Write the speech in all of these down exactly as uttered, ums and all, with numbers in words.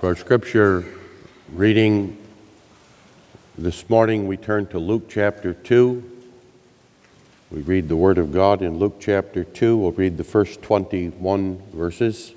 For our scripture reading this morning, we turn to Luke chapter two. We read the Word of God in Luke chapter two. We'll read the first twenty-one verses.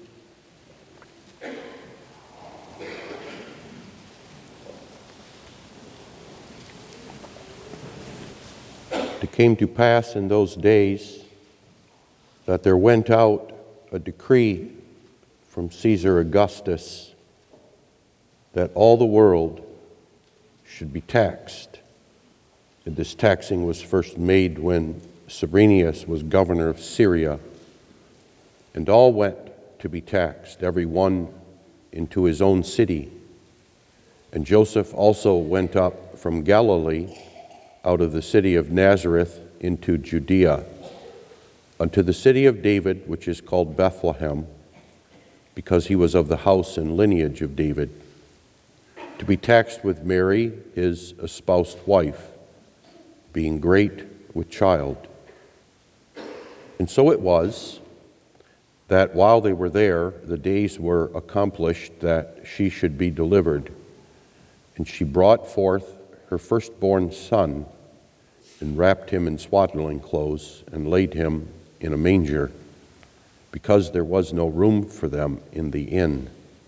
It came to pass in those days that there went out a decree from Caesar Augustus that all the world should be taxed. And this taxing was first made when Cyrenius was governor of Syria. And all went to be taxed, every one into his own city. And Joseph also went up from Galilee, out of the city of Nazareth, into Judea, unto the city of David, which is called Bethlehem, because he was of the house and lineage of David, to be taxed with Mary, his espoused wife, being great with child. And so it was that while they were there, the days were accomplished that she should be delivered. And she brought forth her firstborn son, and wrapped him in swaddling clothes, and laid him in a manger, because there was no room for them in the inn.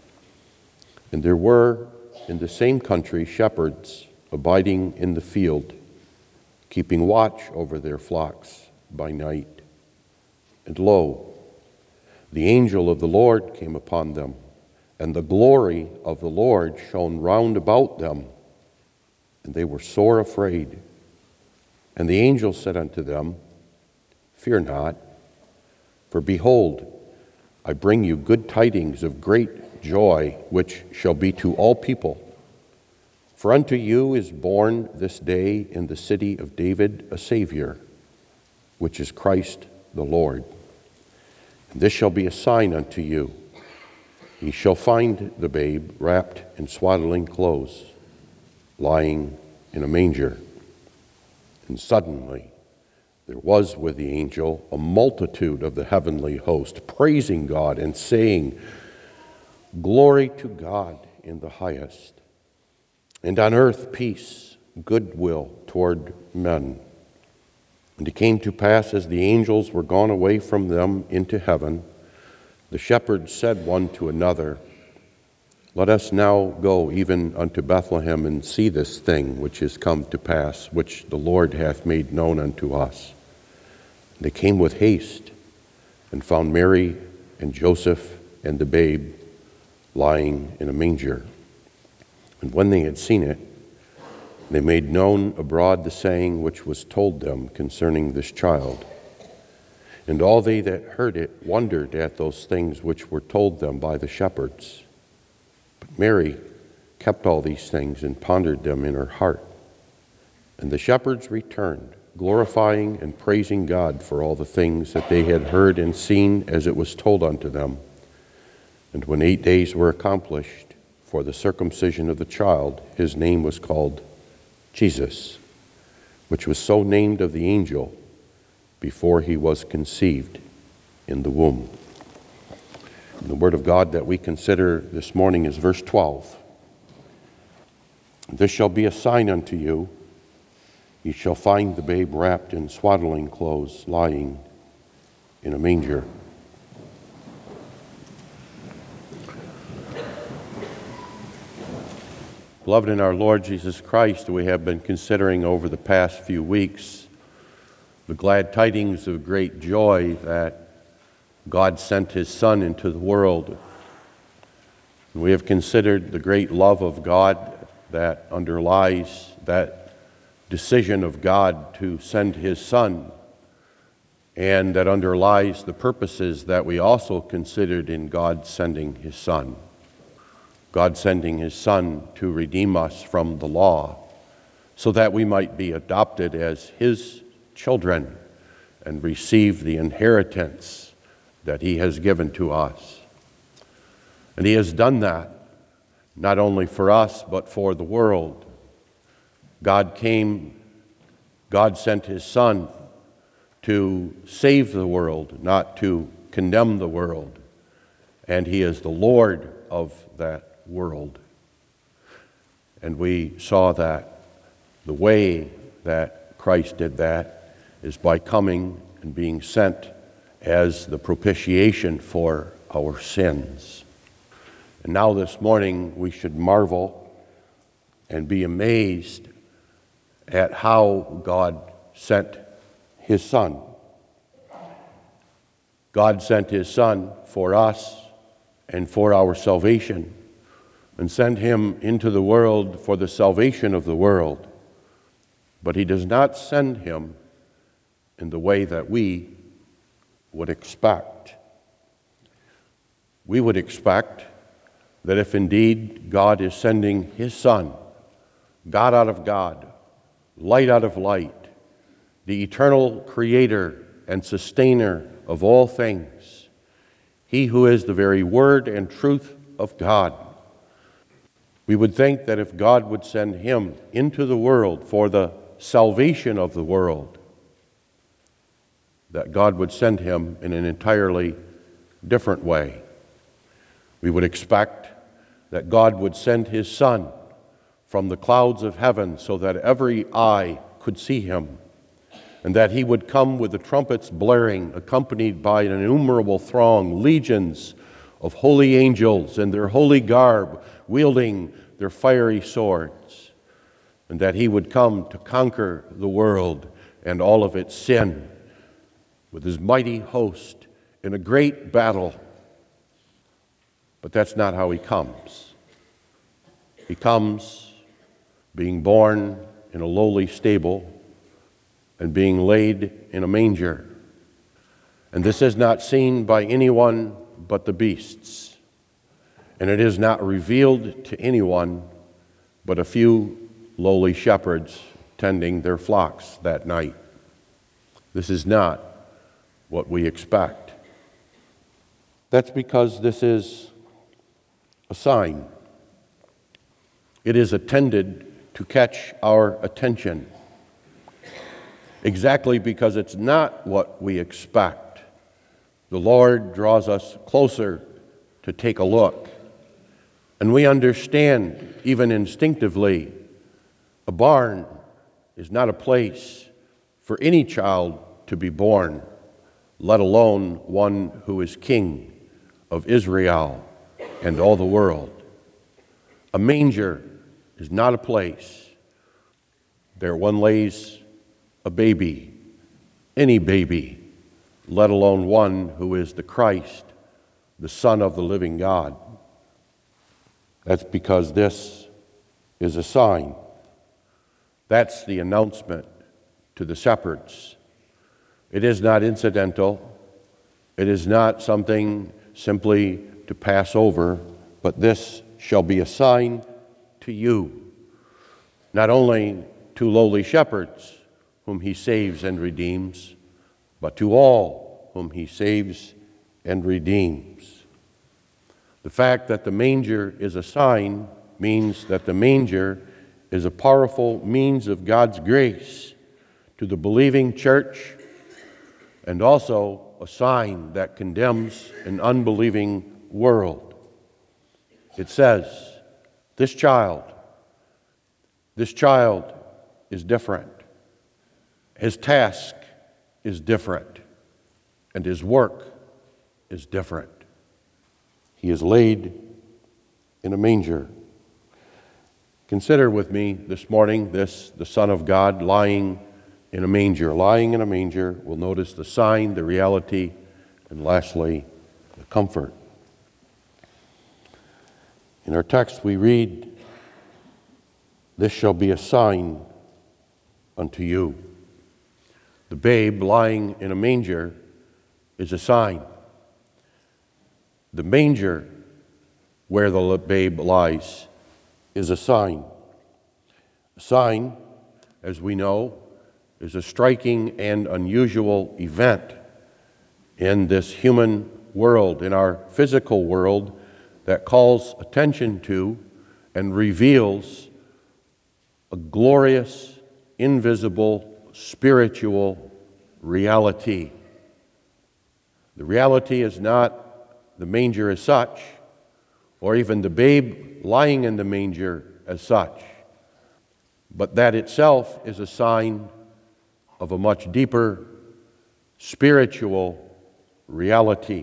And there were in the same country shepherds abiding in the field, keeping watch over their flocks by night. And lo, the angel of the Lord came upon them, and the glory of the Lord shone round about them, and they were sore afraid. And the angel said unto them, Fear not, for behold, I bring you good tidings of great joy, which shall be to all people. For unto you is born this day in the city of David a Savior, which is Christ the Lord. And this shall be a sign unto you. Ye shall find the babe wrapped in swaddling clothes, lying in a manger. And suddenly there was with the angel a multitude of the heavenly host, praising God and saying, Glory to God in the highest, and on earth peace, goodwill toward men. And it came to pass, as the angels were gone away from them into heaven, the shepherds said one to another, Let us now go even unto Bethlehem, and see this thing which is come to pass, which the Lord hath made known unto us. And they came with haste, and found Mary and Joseph and the babe lying in a manger. And when they had seen it, they made known abroad the saying which was told them concerning this child. And all they that heard it wondered at those things which were told them by the shepherds. But Mary kept all these things and pondered them in her heart. And the shepherds returned, glorifying and praising God for all the things that they had heard and seen as it was told unto them. And when eight days were accomplished for the circumcision of the child, his name was called Jesus, which was so named of the angel before he was conceived in the womb. And the word of God that we consider this morning is verse twelve. This shall be a sign unto you. Ye shall find the babe wrapped in swaddling clothes, lying in a manger. Beloved in our Lord Jesus Christ, we have been considering over the past few weeks the glad tidings of great joy that God sent his Son into the world. We have considered the great love of God that underlies that decision of God to send his Son, and that underlies the purposes that we also considered in God sending his Son. God sending his Son to redeem us from the law, so that we might be adopted as his children and receive the inheritance that he has given to us. And he has done that not only for us, but for the world. God came, God sent his Son to save the world, not to condemn the world. And he is the Lord of that world. And we saw that the way that Christ did that is by coming and being sent as the propitiation for our sins. And now this morning we should marvel and be amazed at how God sent his Son. God sent his Son for us and for our salvation, and sent him into the world for the salvation of the world. But he does not send him in the way that we would expect. We would expect that if indeed God is sending his Son, God out of God, light out of light, the eternal creator and sustainer of all things, he who is the very word and truth of God, we would think that if God would send him into the world for the salvation of the world, that God would send him in an entirely different way. We would expect that God would send his Son from the clouds of heaven so that every eye could see him, and that he would come with the trumpets blaring, accompanied by an innumerable throng, legions of holy angels in their holy garb, wielding their fiery swords, and that he would come to conquer the world and all of its sin with his mighty host in a great battle. But that's not how he comes. He comes being born in a lowly stable and being laid in a manger. And this is not seen by anyone but the beasts. And it is not revealed to anyone but a few lowly shepherds tending their flocks that night. This is not what we expect. That's because this is a sign. It is intended to catch our attention. Exactly because it's not what we expect, the Lord draws us closer to take a look. And we understand, even instinctively, a barn is not a place for any child to be born, let alone one who is king of Israel and all the world. A manger is not a place there one lays a baby, any baby, let alone one who is the Christ, the Son of the living God. That's because this is a sign. That's the announcement to the shepherds. It is not incidental. It is not something simply to pass over, but this shall be a sign to you, not only to lowly shepherds whom he saves and redeems, but to all whom he saves and redeems. The fact that the manger is a sign means that the manger is a powerful means of God's grace to the believing church, and also a sign that condemns an unbelieving world. It says, this child, this child is different. His task is different, and his work is different. He is laid in a manger. Consider with me this morning this, the Son of God, lying in a manger. Lying in a manger, we'll notice the sign, the reality, and lastly, the comfort. In our text we read, this shall be a sign unto you. The babe lying in a manger is a sign. The manger where the babe lies is a sign. A sign, as we know, is a striking and unusual event in this human world, in our physical world, that calls attention to and reveals a glorious, invisible, spiritual reality. The reality is not the manger as such, or even the babe lying in the manger as such, but that itself is a sign of a much deeper spiritual reality.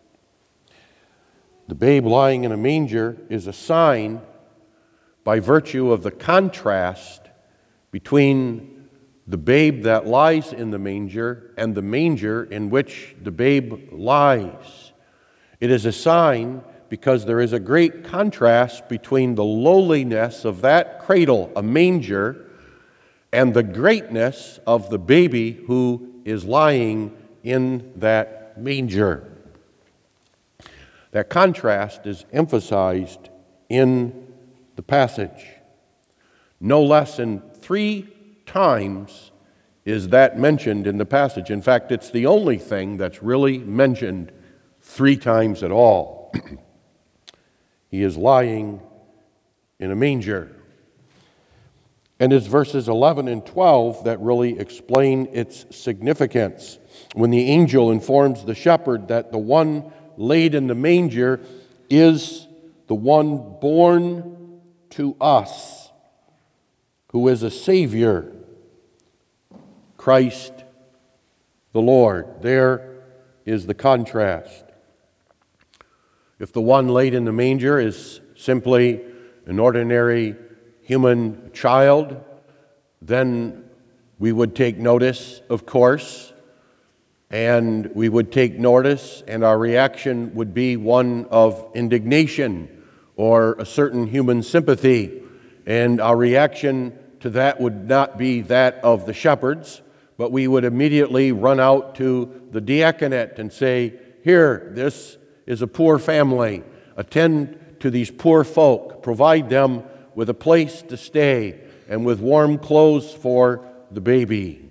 The babe lying in a manger is a sign by virtue of the contrast between the babe that lies in the manger and the manger in which the babe lies. It is a sign because there is a great contrast between the lowliness of that cradle, a manger, and the greatness of the baby who is lying in that manger. That contrast is emphasized in the passage. No less than three times is that mentioned in the passage. In fact, it's the only thing that's really mentioned three times at all. He is lying in a manger. And it's verses eleven and twelve that really explain its significance. When the angel informs the shepherd that the one laid in the manger is the one born to us, who is a Savior, Christ the Lord. There is the contrast. If the one laid in the manger is simply an ordinary human child, then we would take notice, of course, and we would take notice, and our reaction would be one of indignation or a certain human sympathy, and our reaction to that would not be that of the shepherds, but we would immediately run out to the diaconate and say, here, this is a poor family. Attend to these poor folk. Provide them with a place to stay and with warm clothes for the baby.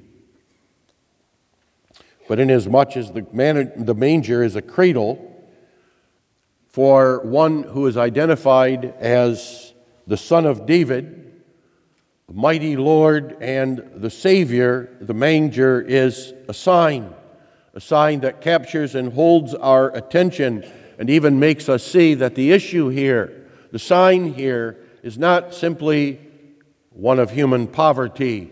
But inasmuch as the, man, the manger is a cradle for one who is identified as the Son of David, the mighty Lord and the Savior, the manger is a sign. A sign that captures and holds our attention and even makes us see that the issue here, the sign here, is not simply one of human poverty,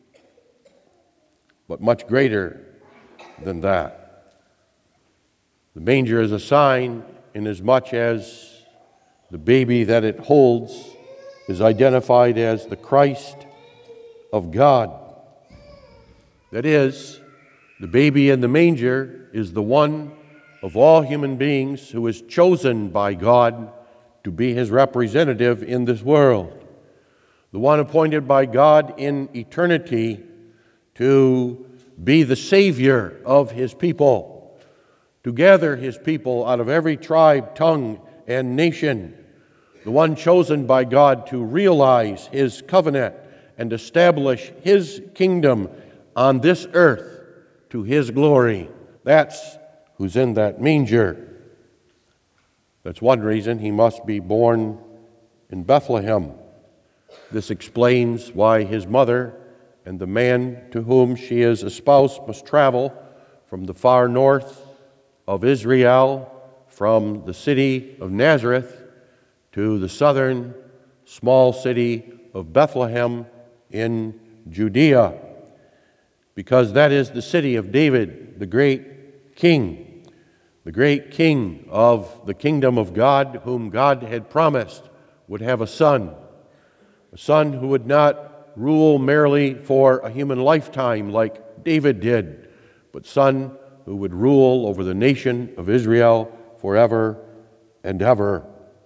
but much greater than that. The manger is a sign inasmuch as the baby that it holds is identified as the Christ of God. That is, the baby in the manger is the one of all human beings who is chosen by God to be his representative in this world. The one appointed by God in eternity to be the Savior of his people, to gather his people out of every tribe, tongue, and nation. The one chosen by God to realize his covenant and establish his kingdom on this earth to his glory. That's who's in that manger. That's one reason he must be born in Bethlehem. This explains why his mother and the man to whom she is espoused must travel from the far north of Israel, from the city of Nazareth to the southern small city of Bethlehem in Judea, because that is the city of David, the great king, the great king of the kingdom of God, whom God had promised would have a son, a son who would not rule merely for a human lifetime like David did, but son who would rule over the nation of Israel forever and ever.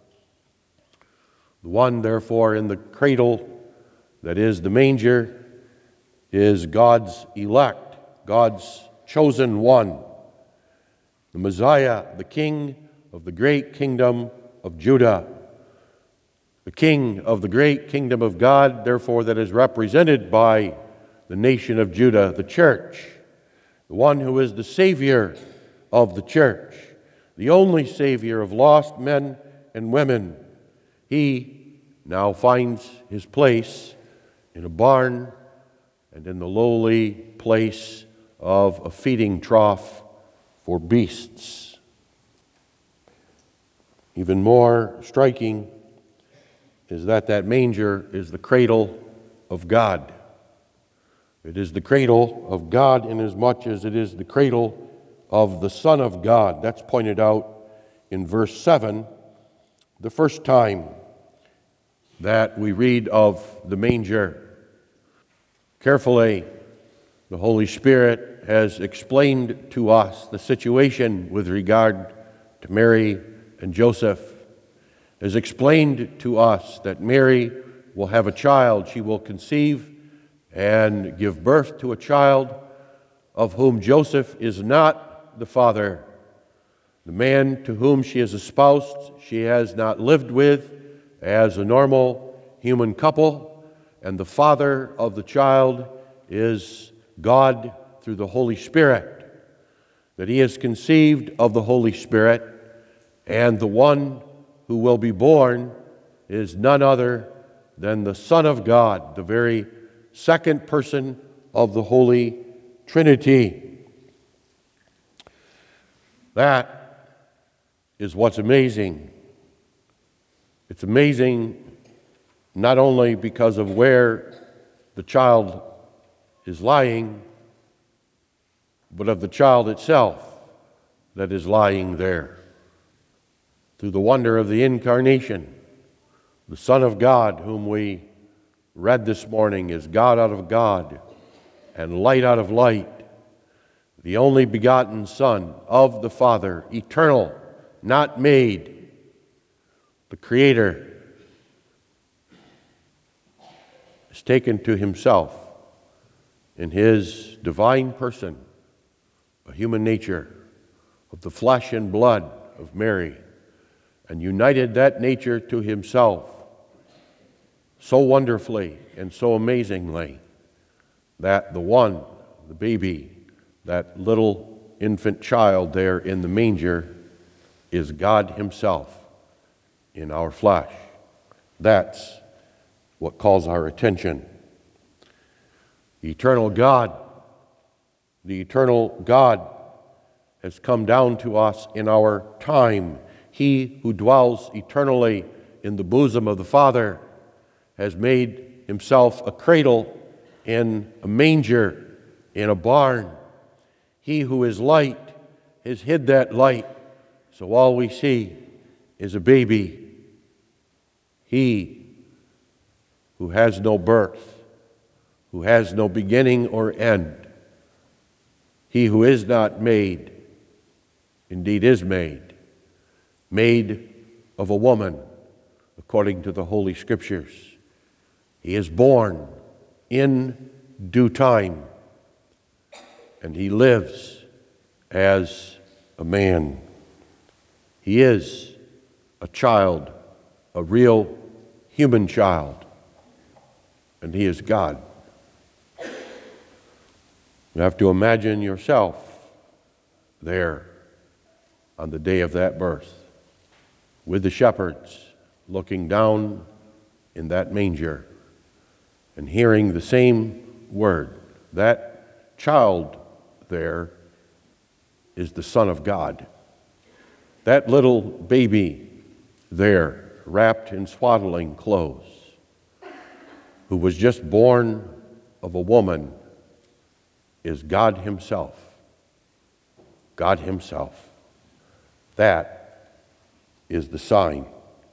The one, therefore, in the cradle, that is the manger, is God's elect, God's chosen one, the Messiah, the King of the great kingdom of Judah, the King of the great kingdom of God, therefore, that is represented by the nation of Judah, the church, the one who is the Savior of the church, the only Savior of lost men and women. He now finds his place in a barn and in the lowly place of a feeding trough for beasts. Even more striking is that that manger is the cradle of God. It is the cradle of God inasmuch as it is the cradle of the Son of God. That's pointed out in verse seven, the first time that we read of the manger. Carefully, the Holy Spirit has explained to us the situation with regard to Mary and Joseph, has explained to us that Mary will have a child. She will conceive and give birth to a child of whom Joseph is not the father. The man to whom she is espoused, she has not lived with as a normal human couple, and the father of the child is God through the Holy Spirit. That he is conceived of the Holy Spirit, and the one who will be born is none other than the Son of God, the very second person of the Holy Trinity. That is what's amazing. It's amazing not only because of where the child is lying, but of the child itself that is lying there. Through the wonder of the incarnation, the Son of God, whom we read this morning, is God out of God and light out of light, the only begotten Son of the Father, eternal, not made, the Creator, is taken to himself in his divine person, a human nature of the flesh and blood of Mary, and united that nature to himself so wonderfully and so amazingly that the one, the baby, that little infant child there in the manger is God himself in our flesh. That's what calls our attention. The eternal God, the eternal God has come down to us in our time. He who dwells eternally in the bosom of the Father has made himself a cradle in a manger, in a barn. He who is light has hid that light, so all we see is a baby. He who has no birth, who has no beginning or end, he who is not made, indeed is made, made of a woman, according to the Holy Scriptures. He is born in due time, and he lives as a man. He is a child, a real human child, and he is God. You have to imagine yourself there on the day of that birth, with the shepherds looking down in that manger and hearing the same word. That child there is the Son of God. That little baby there, wrapped in swaddling clothes, who was just born of a woman, is God himself. God himself. That is the sign.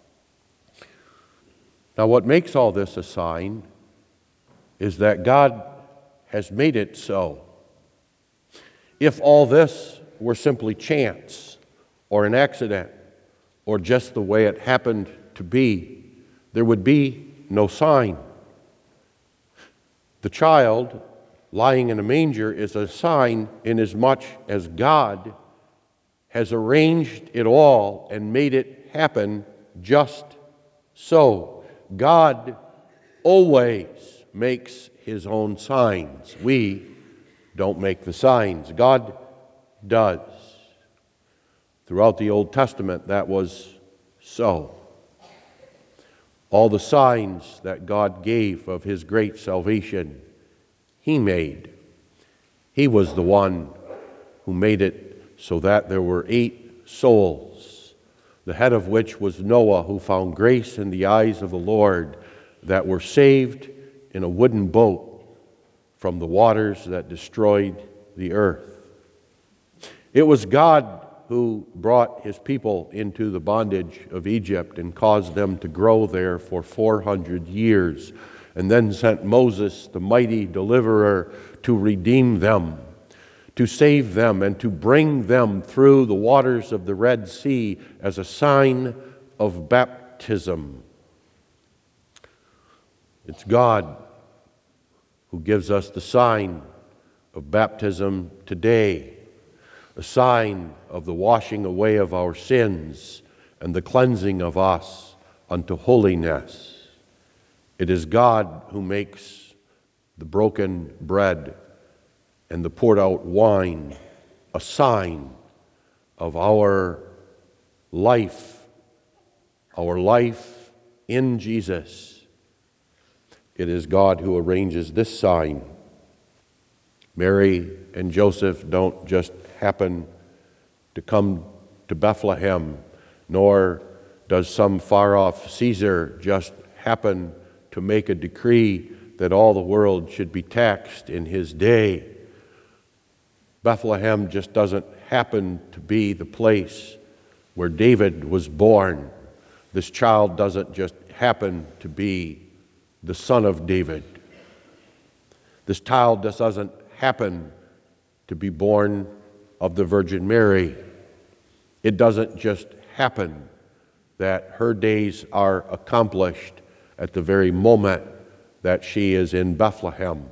Now, what makes all this a sign is that God has made it so. If all this were simply chance or an accident or just the way it happened to be, there would be no sign. The child lying in a manger is a sign inasmuch as God has arranged it all and made it happen just so. God always makes his own signs. We don't make the signs. God does. Throughout the Old Testament, that was so. All the signs that God gave of his great salvation, he made. He was the one who made it so that there were eight souls the head of which was Noah, who found grace in the eyes of the Lord, that were saved in a wooden boat from the waters that destroyed the earth. It was God who brought his people into the bondage of Egypt and caused them to grow there for four hundred years, and then sent Moses, the mighty deliverer, to redeem them, to save them, and to bring them through the waters of the Red Sea as a sign of baptism. It's God who gives us the sign of baptism today, a sign of the washing away of our sins and the cleansing of us unto holiness. It is God who makes the broken bread and the poured out wine a sign of our life, our life in Jesus. It is God who arranges this sign. Mary and Joseph don't just happen to come to Bethlehem, nor does some far-off Caesar just happen to make a decree that all the world should be taxed in his day. Bethlehem just doesn't happen to be the place where David was born. This child doesn't just happen to be the son of David. This child just doesn't happen to be born of the Virgin Mary. It doesn't just happen that her days are accomplished at the very moment that she is in Bethlehem.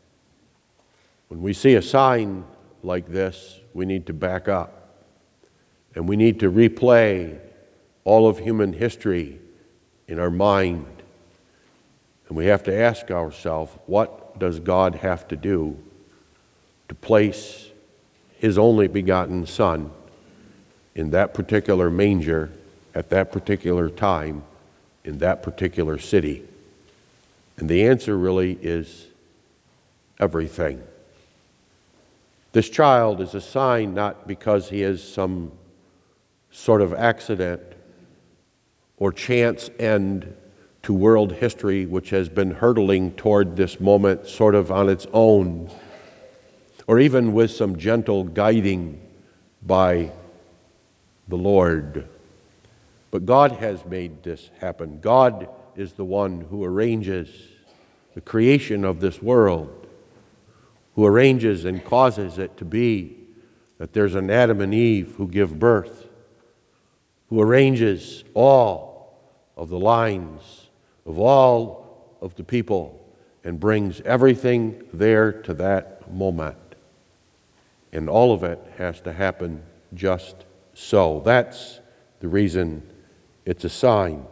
When we see a sign like this, we need to back up, and we need to replay all of human history in our mind. And we have to ask ourselves, what does God have to do to place his only begotten Son in that particular manger at that particular time in that particular city? And the answer really is everything. This child is a sign not because he is some sort of accident or chance end to world history which has been hurtling toward this moment sort of on its own, or even with some gentle guiding by the Lord. But God has made this happen. God is the one who arranges the creation of this world, who arranges and causes it to be that there's an Adam and Eve who give birth, who arranges all of the lines of all of the people and brings everything there to that moment. And all of it has to happen just so. That's the reason it's a sign.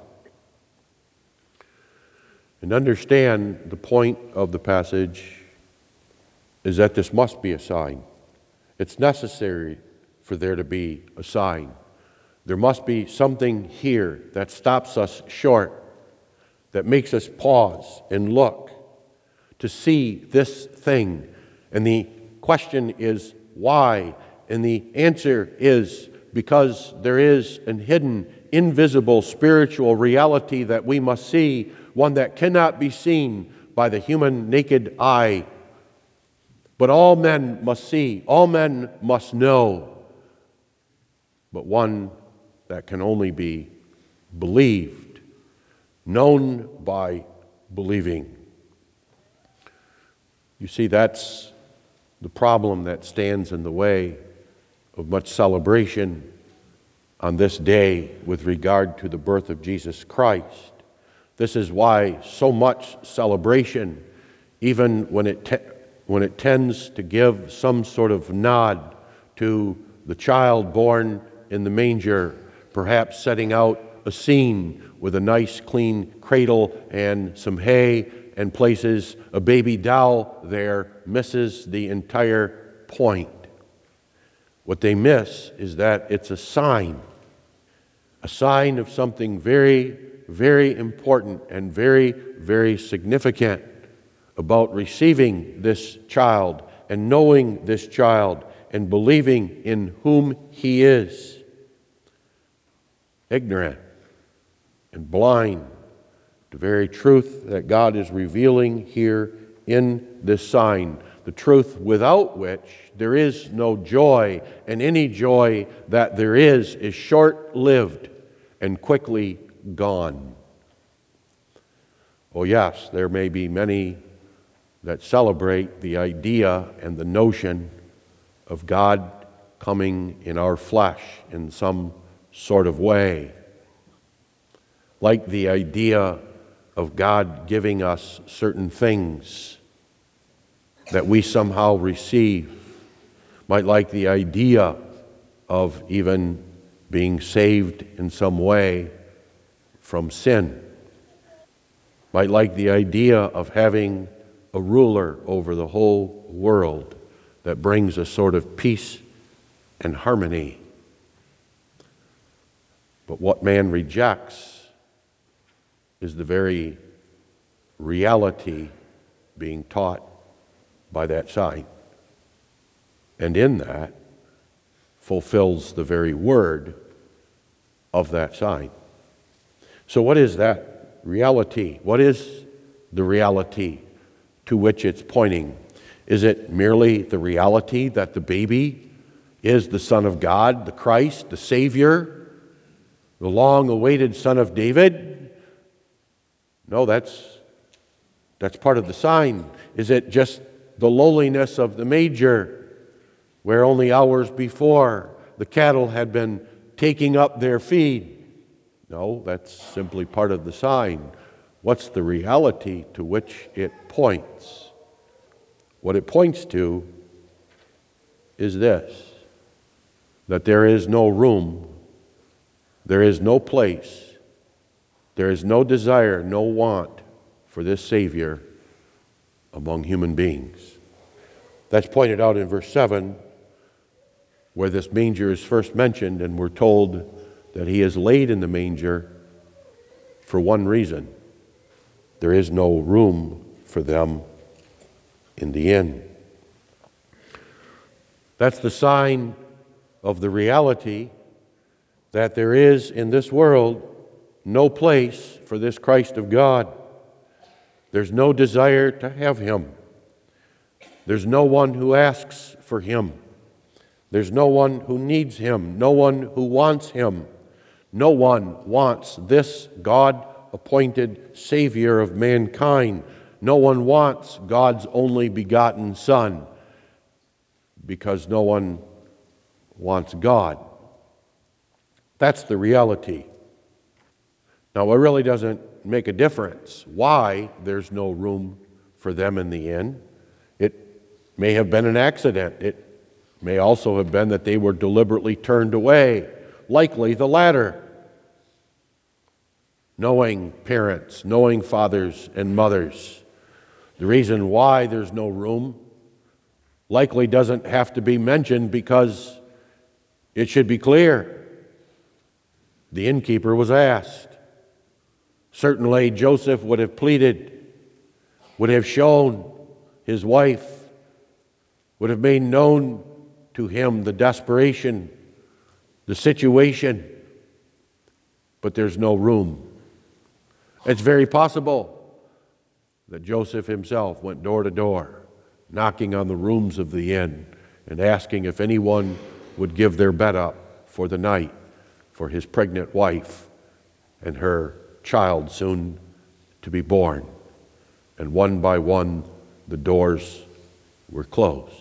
And understand the point of the passage is that this must be a sign. It's necessary for there to be a sign. There must be something here that stops us short, that makes us pause and look to see this thing. And the question is, why? And the answer is because there is an hidden, invisible spiritual reality that we must see, one that cannot be seen by the human naked eye. But all men must see, all men must know, but one that can only be believed, known by believing. You see, that's the problem that stands in the way of much celebration on this day with regard to the birth of Jesus Christ. This is why so much celebration, even when it te- when it tends to give some sort of nod to the child born in the manger, perhaps setting out a scene with a nice clean cradle and some hay and places a baby doll there, misses the entire point. What they miss is that it's a sign, a sign of something very, very important and very, very significant about receiving this child and knowing this child and believing in whom he is. ignorant and blind to the very truth that God is revealing here in this sign, the truth without which there is no joy, and any joy that there is is short-lived and quickly gone. Oh yes, there may be many that celebrate the idea and the notion of God coming in our flesh in some sort of way, like the idea of God giving us certain things that we somehow receive, might like the idea of even being saved in some way from sin, might like the idea of having a ruler over the whole world that brings a sort of peace and harmony. But what man rejects is the very reality being taught by that sign, and in that fulfills the very word of that sign. So what is that reality? What is the reality to which it's pointing? Is it merely the reality that the baby is the Son of God, the Christ, the Savior, the long-awaited Son of David? No, that's, that's part of the sign. Is it just the lowliness of the manger, where only hours before the cattle had been taking up their feed? No, that's simply part of the sign. What's the reality to which it points? What it points to is this: that there is no room, there is no place, there is no desire, no want for this Savior among human beings. That's pointed out in verse seven, where this manger is first mentioned, and we're told that he is laid in the manger for one reason: there is no room for them in the inn. That's the sign of the reality that there is in this world no place for this Christ of God. There's no desire to have him. There's no one who asks for him. There's no one who needs him, no one who wants him. No one wants this God-appointed Savior of mankind. No one wants God's only begotten Son, because no one wants God. That's the reality. Now, it really doesn't make a difference why there's no room for them in the inn. It may have been an accident. It may also have been that they were deliberately turned away, likely the latter. Knowing parents, knowing fathers and mothers, the reason why there's no room likely doesn't have to be mentioned, because it should be clear. The innkeeper was asked. Certainly Joseph would have pleaded, would have shown his wife, would have made known to him the desperation, the situation, but there's no room. It's very possible that Joseph himself went door to door, knocking on the rooms of the inn and asking if anyone would give their bed up for the night for his pregnant wife and her child soon to be born. And one by one, the doors were closed.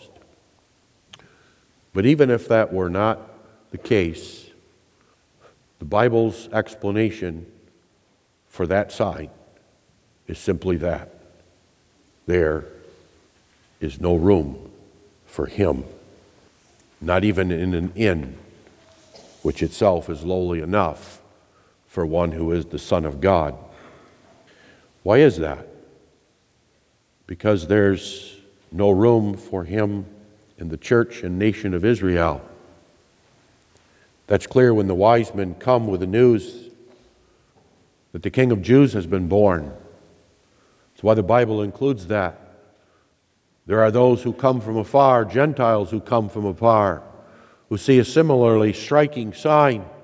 But even if that were not the case, the Bible's explanation for that sign is simply that: there is no room for him, not even in an inn, which itself is lowly enough for one who is the Son of God. Why is that? Because there's no room for him in the church and nation of Israel. That's clear when the wise men come with the news that the King of Jews has been born. That's why the Bible includes that. There are those who come from afar, Gentiles who come from afar, who see a similarly striking sign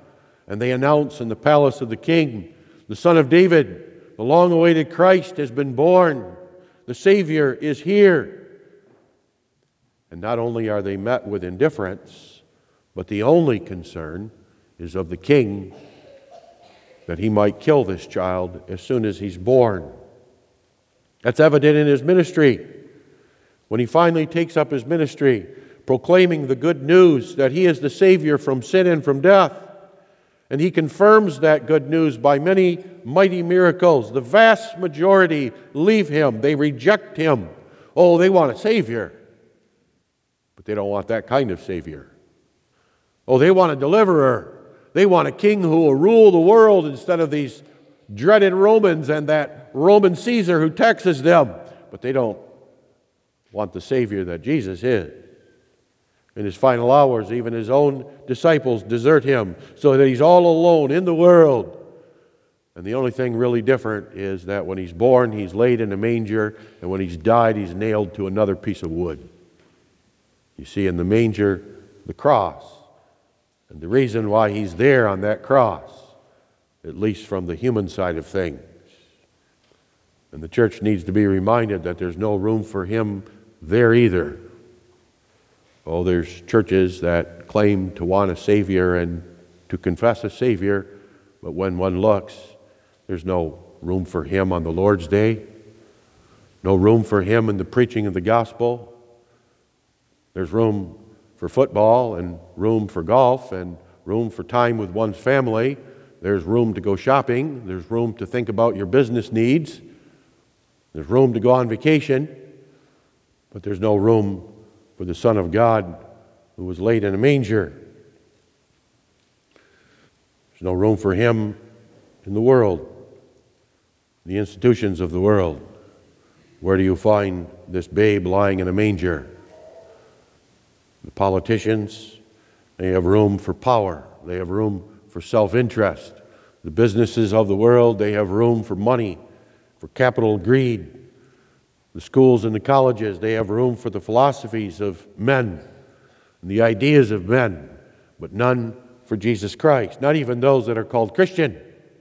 and they announce in the palace of the king, the Son of David, the long-awaited Christ has been born. The Savior is here. And not only are they met with indifference, but the only concern is of the king, that he might kill this child as soon as he's born. That's evident in his ministry. When he finally takes up his ministry, proclaiming the good news that he is the Savior from sin and from death, and he confirms that good news by many mighty miracles. The vast majority leave him. They reject him. Oh, they want a Savior, but they don't want that kind of Savior. Oh, they want a deliverer. They want a king who will rule the world instead of these dreaded Romans and that Roman Caesar who taxes them. But they don't want the Savior that Jesus is. In his final hours, even his own disciples desert him so that he's all alone in the world. And the only thing really different is that when he's born, he's laid in a manger, and when he's died, he's nailed to another piece of wood. You see in the manger the cross. And the reason why he's there on that cross, at least from the human side of things. And the church needs to be reminded that there's no room for him there either. Oh, there's churches that claim to want a Savior and to confess a Savior, but when one looks, there's no room for him on the Lord's Day, no room for him in the preaching of the gospel. There's room for football and room for golf and room for time with one's family. There's room to go shopping. There's room to think about your business needs. There's room to go on vacation. But there's no room for the Son of God who was laid in a manger. There's no room for him in the world, the institutions of the world. Where do you find this babe lying in a manger? The politicians, they have room for power. They have room for self-interest. The businesses of the world, they have room for money, for capital greed. The schools and the colleges, they have room for the philosophies of men and the ideas of men, but none for Jesus Christ, not even those that are called Christian.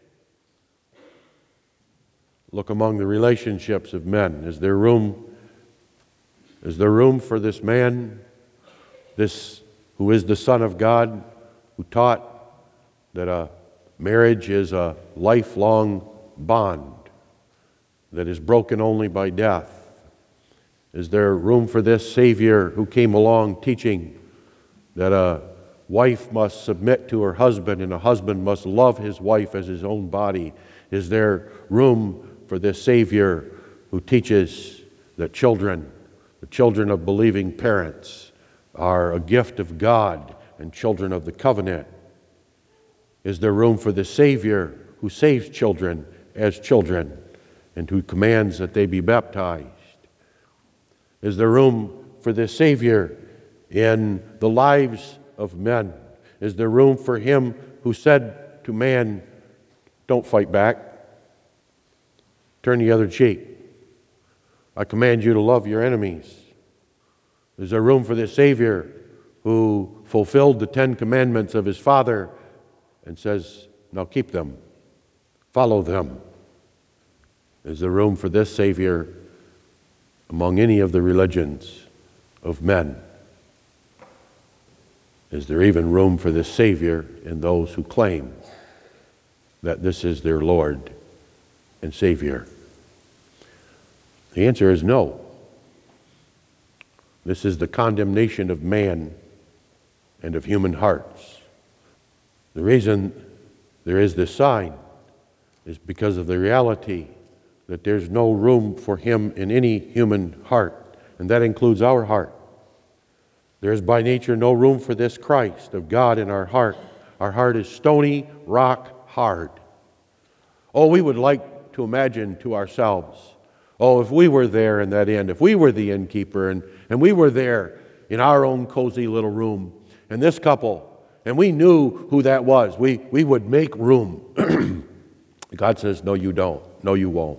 Look among the relationships of men. Is there room, is there room for this man, this who is the Son of God, who taught that a marriage is a lifelong bond that is broken only by death? Is there room for this Savior who came along teaching that a wife must submit to her husband and a husband must love his wife as his own body? Is there room for this Savior who teaches that children, the children of believing parents, are a gift of God and children of the covenant? Is there room for the Savior who saves children as children and who commands that they be baptized? Is there room for this Savior in the lives of men? Is there room for him who said to man, don't fight back, turn the other cheek. I command you to love your enemies. Is there room for this Savior who fulfilled the Ten Commandments of his Father and says, now keep them, follow them? Is there room for this Savior among any of the religions of men? Is there even room for this Savior in those who claim that this is their Lord and Savior? The answer is no. This is the condemnation of man and of human hearts. The reason there is this sign is because of the reality that there's no room for him in any human heart, and that includes our heart. There is by nature no room for this Christ of God in our heart. Our heart is stony, rock hard. Oh, we would like to imagine to ourselves, oh, if we were there in that inn, if we were the innkeeper, and, and we were there in our own cozy little room, and this couple, and we knew who that was, we, we would make room. God says, no, you don't. No, you won't.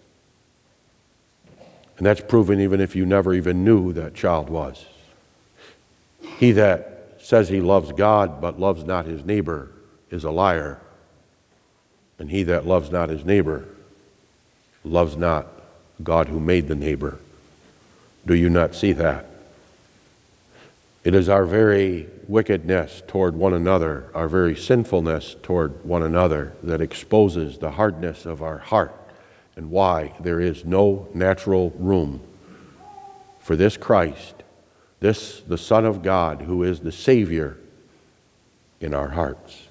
And that's proven even if you never even knew who that child was. He that says he loves God but loves not his neighbor is a liar, and he that loves not his neighbor loves not God who made the neighbor. Do you not see that? It is our very wickedness toward one another, our very sinfulness toward one another, that exposes the hardness of our heart and why there is no natural room for this Christ, this the Son of God, who is the Savior, in our hearts.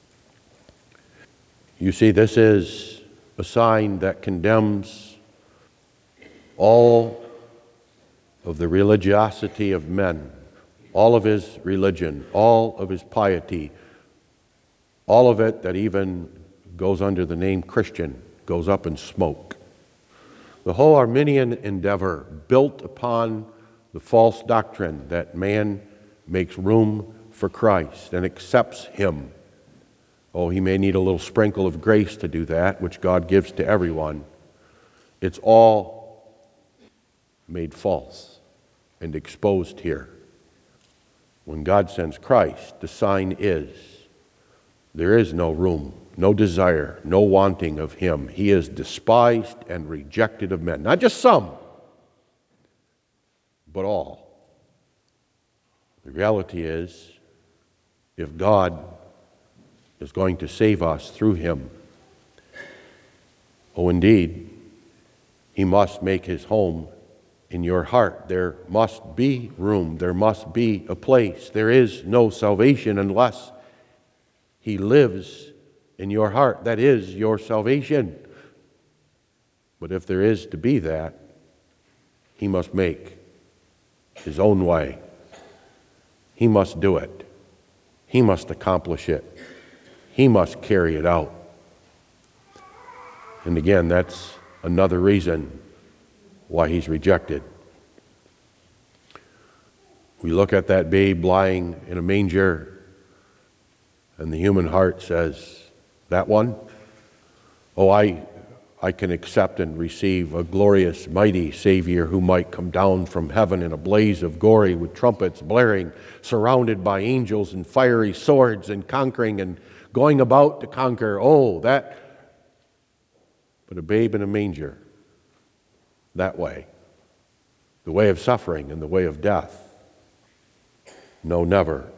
You see, this is a sign that condemns all of the religiosity of men, all of his religion, all of his piety, all of it that even goes under the name Christian, goes up in smoke. The whole Arminian endeavor, built upon the false doctrine that man makes room for Christ and accepts him. Oh, he may need a little sprinkle of grace to do that, which God gives to everyone. It's all made false and exposed here. When God sends Christ, the sign is there is no room, no desire, no wanting of him. He is despised and rejected of men. Not just some, but all. The reality is, if God is going to save us through him, oh indeed, he must make his home in your heart. There must be room. There must be a place. There is no salvation unless he lives in your heart. That is your salvation. But if there is to be that, he must make his own way. He must do it. He must accomplish it. He must carry it out. And again, that's another reason why he's rejected. We look at that babe lying in a manger, and the human heart says, that one? Oh, I, I can accept and receive a glorious, mighty Savior who might come down from heaven in a blaze of glory with trumpets blaring, surrounded by angels and fiery swords, and conquering and going about to conquer. Oh, that. But a babe in a manger, that way, the way of suffering and the way of death. No, never.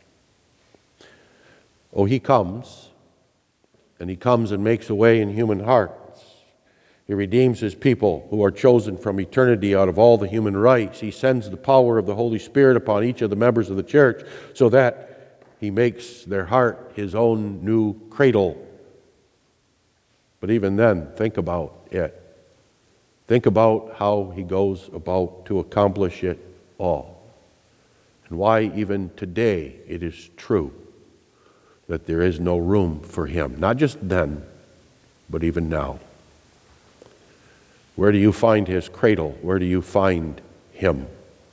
Oh, he comes, and he comes and makes a way in human hearts. He redeems his people who are chosen from eternity out of all the human rights. He sends the power of the Holy Spirit upon each of the members of the church so that he makes their heart his own new cradle. But even then, think about it. Think about how he goes about to accomplish it all. And why even today it is true that there is no room for him. Not just then, but even now. Where do you find his cradle? Where do you find him?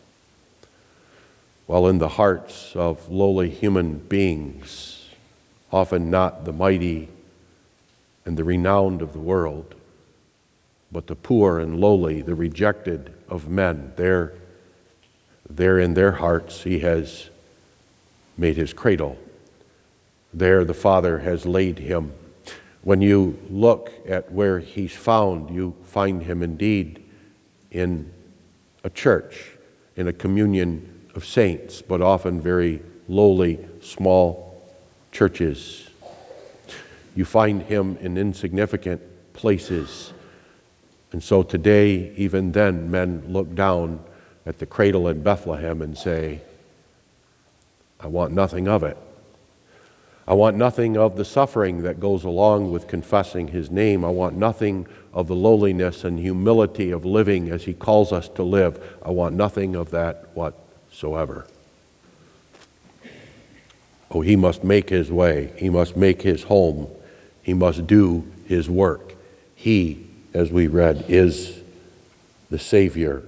Well, in the hearts of lowly human beings, often not the mighty and the renowned of the world, but the poor and lowly, the rejected of men. There, there in their hearts he has made his cradle. There the Father has laid him. When you look at where he's found, you find him indeed in a church, in a communion of saints, but often very lowly, small churches. You find him in insignificant places. And so today, even then, men look down at the cradle in Bethlehem and say, I want nothing of it. I want nothing of the suffering that goes along with confessing his name. I want nothing of the lowliness and humility of living as he calls us to live. I want nothing of that whatsoever. Oh, he must make his way. He must make his home. He must do his work. He, as we read, is the Savior.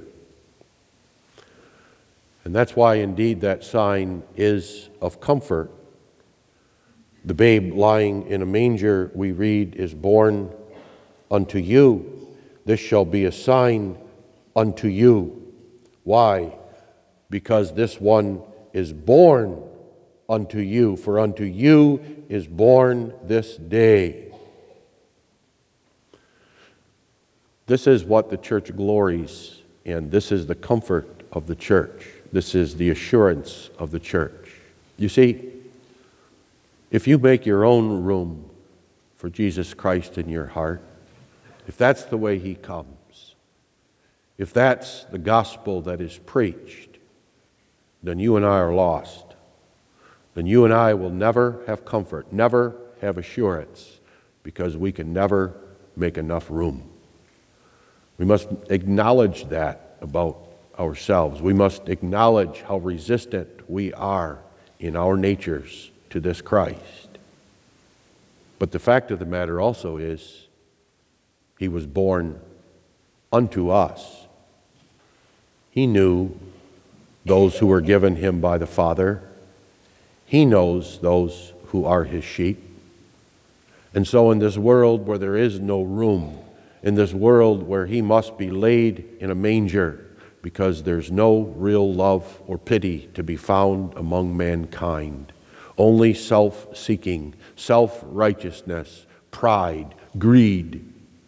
And that's why indeed that sign is of comfort. The babe lying in a manger, we read, is born unto you. This shall be a sign unto you. Why? Because this one is born unto you, for unto you is born this day. This is what the church glories in. This is the comfort of the church. This is the assurance of the church. You see, if you make your own room for Jesus Christ in your heart, if that's the way he comes, if that's the gospel that is preached, then you and I are lost. Then you and I will never have comfort, never have assurance, because we can never make enough room. We must acknowledge that about ourselves. We must acknowledge how resistant we are in our natures to this Christ. But the fact of the matter also is, he was born unto us. He knew those who were given him by the Father. He knows those who are his sheep. And so in this world where there is no room, in this world where he must be laid in a manger because there's no real love or pity to be found among mankind, only self-seeking, self-righteousness, pride, greed,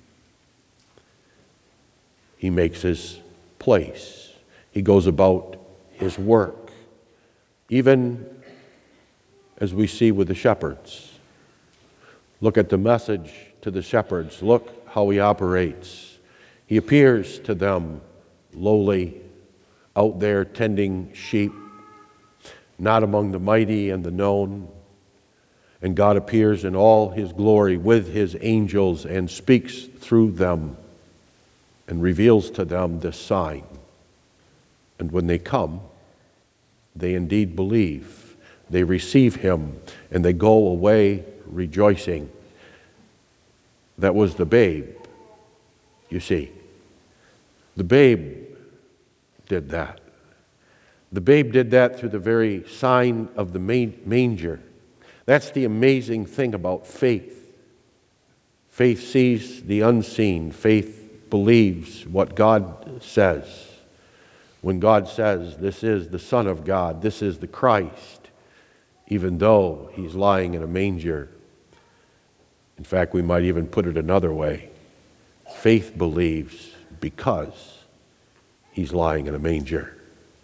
he makes his place. He goes about his work. Even as we see with the shepherds. Look at the message to the shepherds. Look how he operates. He appears to them lowly, out there tending sheep, not among the mighty and the known. And God appears in all his glory with his angels and speaks through them and reveals to them this sign. And when they come, they indeed believe. They receive him and they go away rejoicing. That was the babe, you see. The babe did that. The babe did that through the very sign of the manger. That's the amazing thing about faith. Faith sees the unseen. Faith believes what God says. When God says, this is the Son of God, this is the Christ, even though he's lying in a manger. In fact, we might even put it another way. Faith believes because he's lying in a manger.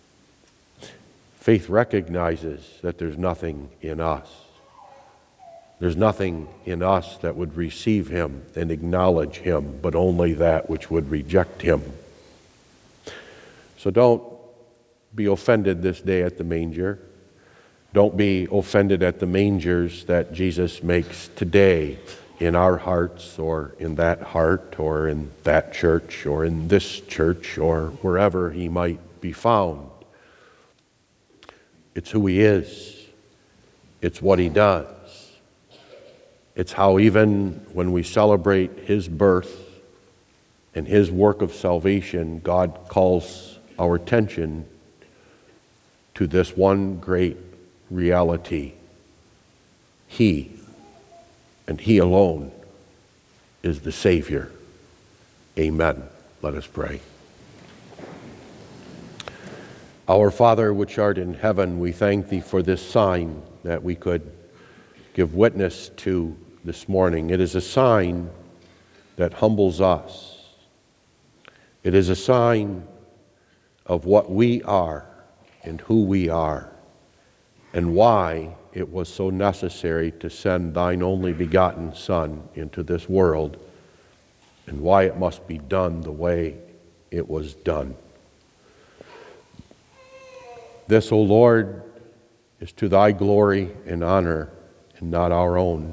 Faith recognizes that there's nothing in us. There's nothing in us that would receive him and acknowledge him, but only that which would reject him. So don't be offended this day at the manger. Don't be offended at the mangers that Jesus makes today in our hearts or in that heart or in that church or in this church or wherever he might be found. It's who he is. It's what he does. It's how even when we celebrate his birth and his work of salvation, God calls our attention to this one great reality. He, and he alone, is the Savior. Amen. Let us pray. Our Father, which art in heaven, we thank thee for this sign that we could give witness to this morning. It is a sign that humbles us. It is a sign of what we are and who we are and why it was so necessary to send thine only begotten Son into this world and why it must be done the way it was done. This, O Lord, is to thy glory and honor and not our own.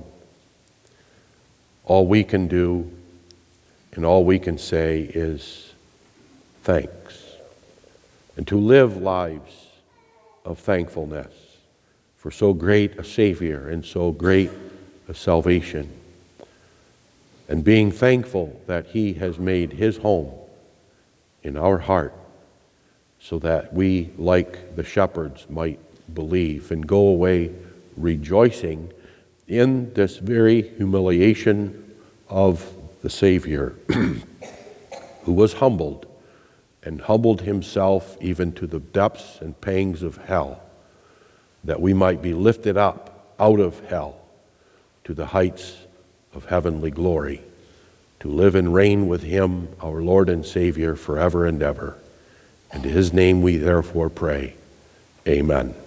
All we can do and all we can say is thanks, and to live lives of thankfulness for so great a Savior and so great a salvation, and being thankful that he has made his home in our heart so that we, like the shepherds, might believe and go away rejoicing in this very humiliation of the Savior who was humbled and humbled himself even to the depths and pangs of hell that we might be lifted up out of hell to the heights of heavenly glory, to live and reign with him, our Lord and Savior, forever and ever. And to his name we therefore pray. Amen.